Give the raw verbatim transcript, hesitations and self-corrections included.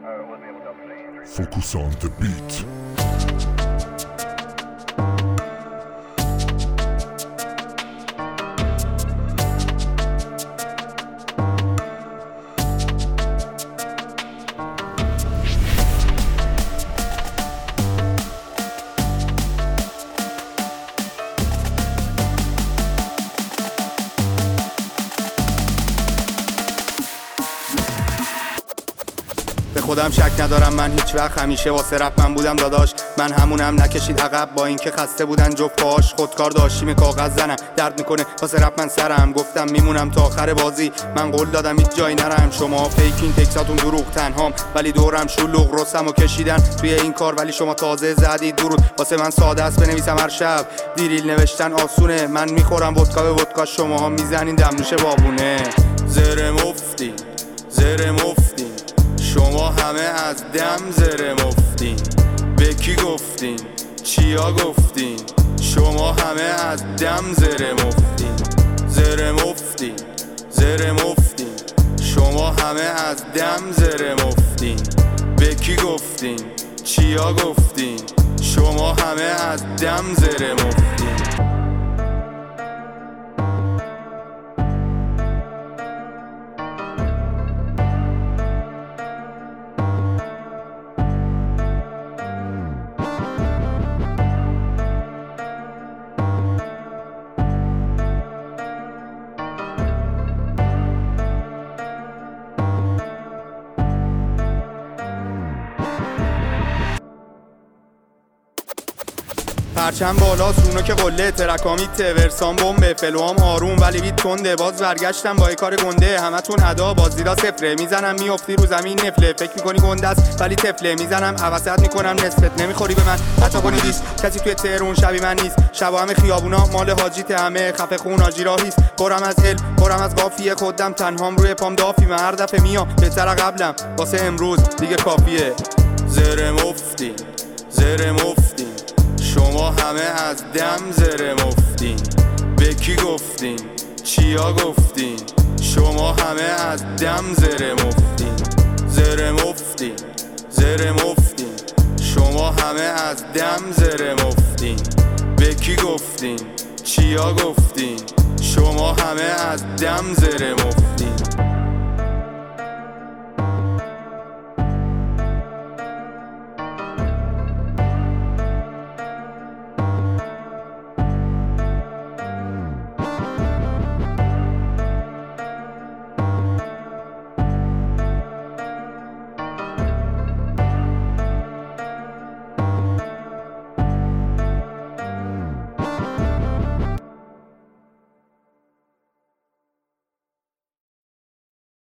Focus on the beat. به خودم شک ندارم، من هیچ وقت همیشه واسه رپ من بودم داداش. من همونم نکشید عقب با اینکه خسته بودن جفت پاش. خودکار داشتیم کاغذ زنم درد میکنه واسه رپ من سرم. گفتم میمونم تا آخر بازی، من قول دادم هیچ جایی نرم. شما فیکین تکساتون دروغ، تنهام ولی دورم شلوغ. رستم و کشیدن توی این کار ولی شما تازه زدید درود. واسه من ساده است بنویسم هر شب، دیریل نوشتن آسونه. من میخورم ودکا به ودکا، شماها میزنین دمنوش بابونه. زره مفتی زره مفتی، شما همه از دم زره مفتین. به کی گفتین؟ چیا گفتین؟ شما همه از دم زره مفتین. زره مفتین زره مفتین، شما همه از دم زره مفتین. به کی گفتین؟ چیا گفتین؟ شما همه از دم زره مفتین. پرچم بالا سونو که قله ترکامی تورسان بمبه. فلوام آروم ولی بیت کنده، باز برگشتم با کار گنده. همتون ادا بازیرا صفره، میزنم میافتی رو زمین نفله. فکر میکنی گنده است ولی تفله، میزنم عوضت میکنم نصفت. نمیخوری به من حتی کنی دیس، کسی توی تهرون شبی من نیست. شبا همه خیابونا مال حاجیت، همه خفه خون آجی راهیست. پرم از علم پرم از قافیه، خودم تنهام روی پام دافی. من هر دفعه میام بهتر قبلم، واسه امروز دیگه کافیه. زره مفتی زره مفتی، شما همه از دم زره مفتین. به کی گفتین؟ چیا گفتین؟ شما همه از دم زره مفتین. زره مفتین زره مفتین، شما همه از دم زره مفتین. به کی گفتین؟ چیا گفتین؟ شما همه از دم زره مفتین.